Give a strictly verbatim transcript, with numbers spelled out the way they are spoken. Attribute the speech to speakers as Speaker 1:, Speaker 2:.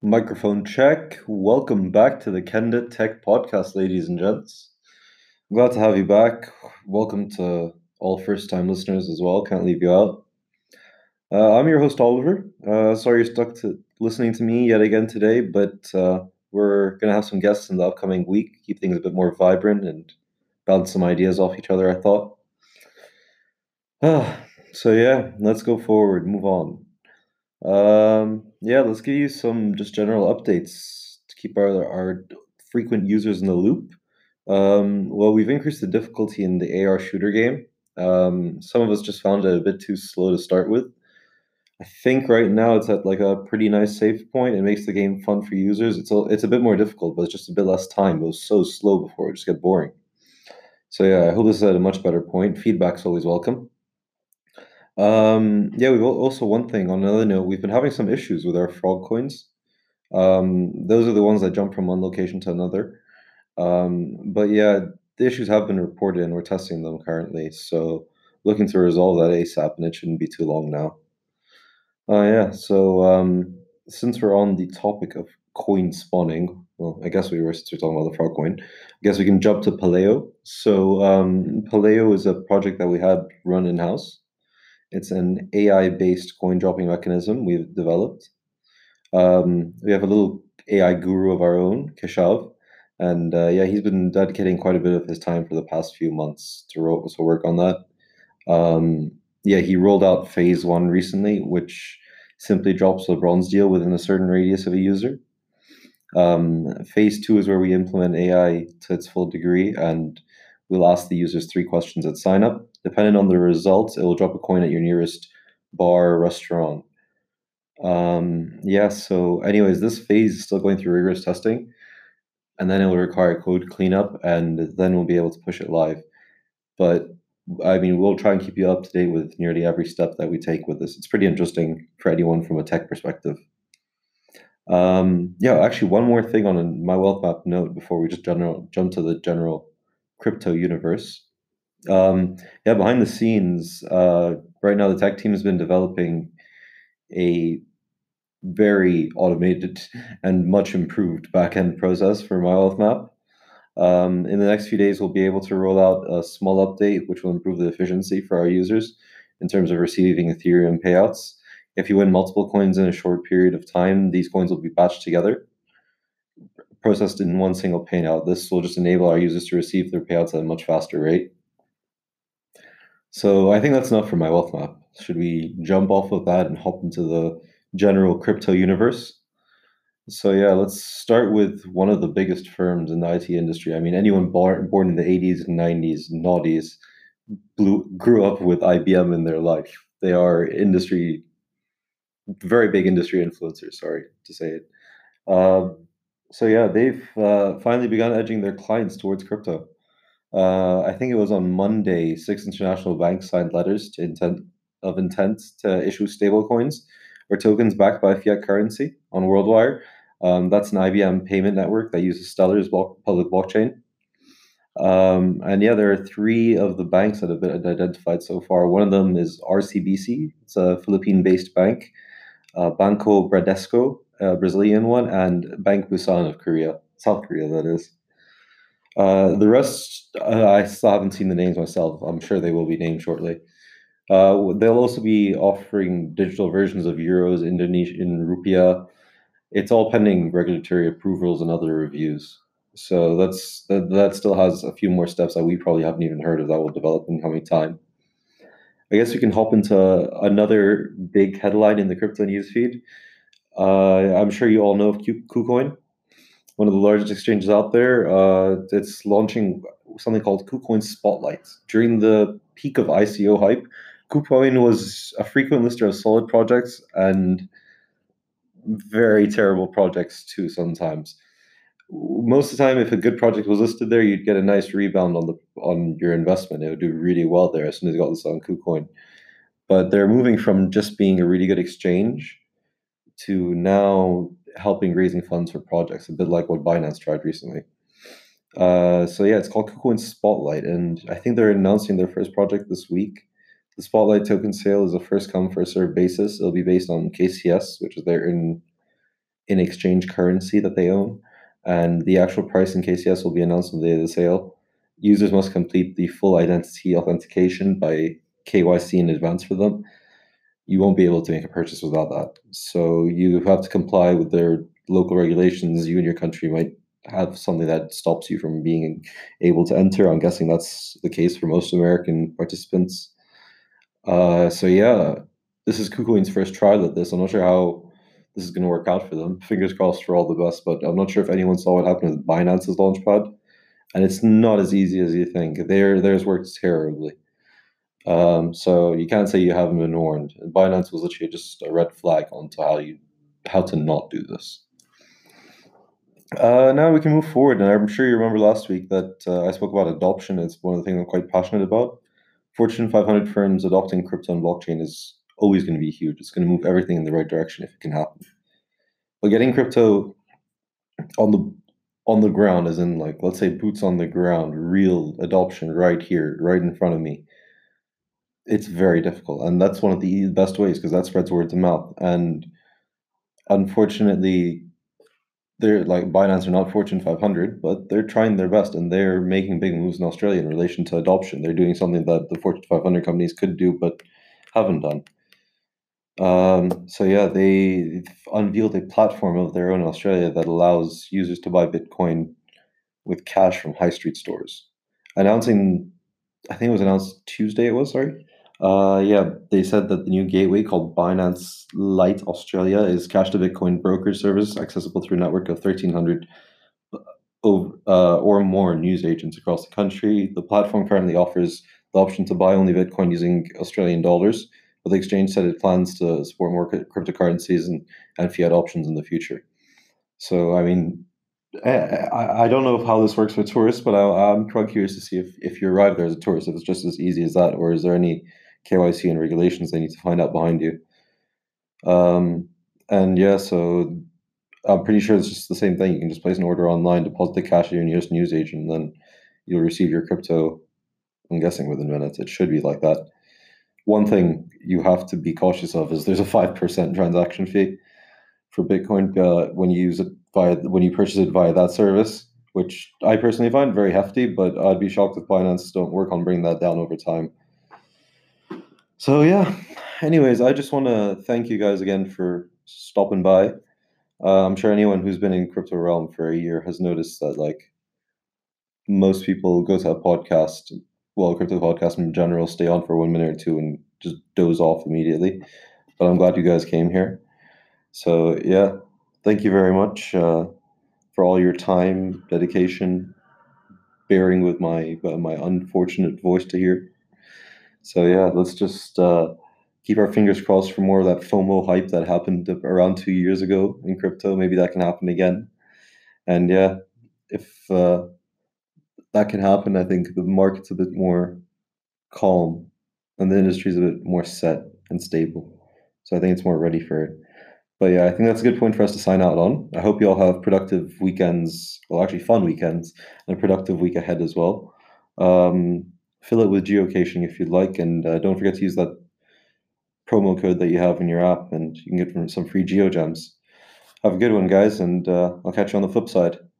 Speaker 1: Microphone check. Welcome back to the Kenda Tech Podcast, ladies and gents. I'm glad to have you back. Welcome to all first-time listeners as well. Can't leave you out. Uh, I'm your host, Oliver. Uh, sorry you're stuck to listening to me yet again today, but uh, we're gonna have some guests in the upcoming week. Keep things a bit more vibrant and bounce some ideas off each other, I thought. Ah, so yeah, let's go forward. Move on. Um, yeah, let's give you some just general updates to keep our our frequent users in the loop. Um, well, we've increased the difficulty in the A R shooter game. Um, some of us just found it a bit too slow to start with. I think right now it's at like a pretty nice save point. It makes the game fun for users. It's a, it's a bit more difficult, but it's just a bit less time. It was so slow before, it just get boring. So yeah, I hope this is at a much better point. Feedback's always welcome. Um, yeah, we've al- also one thing on another note, we've been having some issues with our frog coins. Um, those are the ones that jump from one location to another. Um, but yeah, the issues have been reported and we're testing them currently. So looking to resolve that ASAP, and it shouldn't be too long now. Uh, yeah, so um, since we're on the topic of coin spawning, well, I guess we were still talking about the frog coin. I guess we can jump to Paleo. So um, Paleo is a project that we had run in-house. It's an A I-based coin dropping mechanism we've developed. Um, we have a little A I guru of our own, Keshav, and uh, yeah, he's been dedicating quite a bit of his time for the past few months to, ro- to work on that. Um, yeah, he rolled out phase one recently, which simply drops a bronze deal within a certain radius of a user. Um, phase two is where we implement A I to its full degree, and we'll ask the users three questions at sign up. Depending on the results, it will drop a coin at your nearest bar or restaurant. Um, yeah, so anyways, this phase is still going through rigorous testing, and then it will require code cleanup, and then we'll be able to push it live. But I mean, we'll try and keep you up to date with nearly every step that we take with this. It's pretty interesting for anyone from a tech perspective. Um, yeah, actually, one more thing on a my wealth map note before we just general jump to the general crypto universe. Um, yeah, behind the scenes, uh, right now the tech team has been developing a very automated and much improved backend process for my wealth map. Um, in the next few days, we'll be able to roll out a small update which will improve the efficiency for our users in terms of receiving Ethereum payouts. If you win multiple coins in a short period of time, these coins will be batched together, processed in one single payout. This will just enable our users to receive their payouts at a much faster rate. So I think that's enough for my wealth map. Should we jump off of that and hop into the general crypto universe? So yeah, let's start with one of the biggest firms in the I T industry. I mean, anyone born born in the eighties and nineties, noughties, blew, grew up with I B M in their life. They are industry, very big industry influencers. Sorry to say it. Um, so yeah, they've uh, finally begun edging their clients towards crypto. Uh, I think it was on Monday, six international banks signed letters to intent of intent to issue stablecoins or tokens backed by fiat currency on WorldWire. Um, that's an I B M payment network that uses Stellar's block, public blockchain. Um, and yeah, there are three of the banks that have been identified so far. One of them is R C B C. It's a Philippine-based bank. Uh, Banco Bradesco, a Brazilian one, and Bank Busan of Korea, South Korea, that is. Uh, the rest, uh, I still haven't seen the names myself. I'm sure they will be named shortly. Uh, they'll also be offering digital versions of euros, Indonesian rupiah. It's all pending regulatory approvals and other reviews. So that's that, that still has a few more steps that we probably haven't even heard of that will develop in coming time. I guess we can hop into another big headline in the crypto news feed. Uh, I'm sure you all know of Q- KuCoin, one of the largest exchanges out there. Uh, it's launching something called KuCoin Spotlight. During the peak of I C O hype, KuCoin was a frequent lister of solid projects and very terrible projects too sometimes. Most of the time, if a good project was listed there, you'd get a nice rebound on the on your investment. It would do really well there as soon as you got this on KuCoin. But they're moving from just being a really good exchange to now helping raising funds for projects, a bit like what Binance tried recently. Uh, so yeah, it's called KuCoin Spotlight, and I think they're announcing their first project this week. The Spotlight token sale is a first come first served basis. It'll be based on K C S, which is their in in exchange currency that they own, and the actual price in K C S will be announced on the day of the sale. Users must complete the full identity authentication by K Y C in advance for them. You won't be able to make a purchase without that. So you have to comply with their local regulations. You and your country might have something that stops you from being able to enter. I'm guessing that's the case for most American participants. Uh, so yeah, this is KuCoin's first trial at this. I'm not sure how this is going to work out for them. Fingers crossed for all the best, but I'm not sure if anyone saw what happened with Binance's launchpad, and it's not as easy as you think. Their theirs worked terribly. Um, so you can't say you haven't been warned. Binance was literally just a red flag onto how you how to not do this. Uh, now we can move forward, and I'm sure you remember last week that uh, I spoke about adoption. It's one of the things I'm quite passionate about. Fortune five hundred firms adopting crypto and blockchain is always going to be huge. It's going to move everything in the right direction if it can happen. But getting crypto on the on the ground, as in like let's say boots on the ground, real adoption right here, right in front of me, it's very difficult, and that's one of the best ways because that spreads word of mouth. And unfortunately, they're like Binance are not Fortune five hundred, but they're trying their best and they're making big moves in Australia in relation to adoption. They're doing something that the Fortune five hundred companies could do but haven't done. Um, so yeah, they unveiled a platform of their own in Australia that allows users to buy Bitcoin with cash from high street stores. Announcing, I think it was announced Tuesday. It was sorry. Uh, yeah, they said that the new gateway called Binance Lite Australia is cash to Bitcoin brokerage service accessible through a network of thirteen hundred over, uh, or more news agents across the country. The platform currently offers the option to buy only Bitcoin using Australian dollars, but the exchange said it plans to support more cryptocurrencies and, and fiat options in the future. So, I mean, I, I don't know how this works for tourists, but I, I'm quite curious to see if, if you arrive there as a tourist, if it's just as easy as that, or is there any K Y C and regulations they need to find out behind you? Um, and yeah, so I'm pretty sure it's just the same thing. You can just place an order online, deposit the cash at your nearest newsagent, and then you'll receive your crypto. I'm guessing within minutes. It should be like that. One thing you have to be cautious of is there's a five percent transaction fee for Bitcoin uh, when you use it via when you purchase it via that service, which I personally find very hefty. But I'd be shocked if Binance don't work on bringing that down over time. So yeah. Anyways, I just want to thank you guys again for stopping by. Uh, I'm sure anyone who's been in crypto realm for a year has noticed that like most people go to a podcast, well, crypto podcast in general, stay on for one minute or two and just doze off immediately. But I'm glad you guys came here. So yeah, thank you very much uh, for all your time, dedication, bearing with my uh, my unfortunate voice to hear. So yeah, let's just uh, keep our fingers crossed for more of that FOMO hype that happened around two years ago in crypto. Maybe that can happen again. And yeah, if uh, that can happen, I think the market's a bit more calm and the industry's a bit more set and stable. So I think it's more ready for it. But yeah, I think that's a good point for us to sign out on. I hope you all have productive weekends, well, actually fun weekends, and a productive week ahead as well. Um, fill it with geocaching if you'd like, and uh, don't forget to use that promo code that you have in your app, and you can get some free geogems. Have a good one, guys, and uh, I'll catch you on the flip side.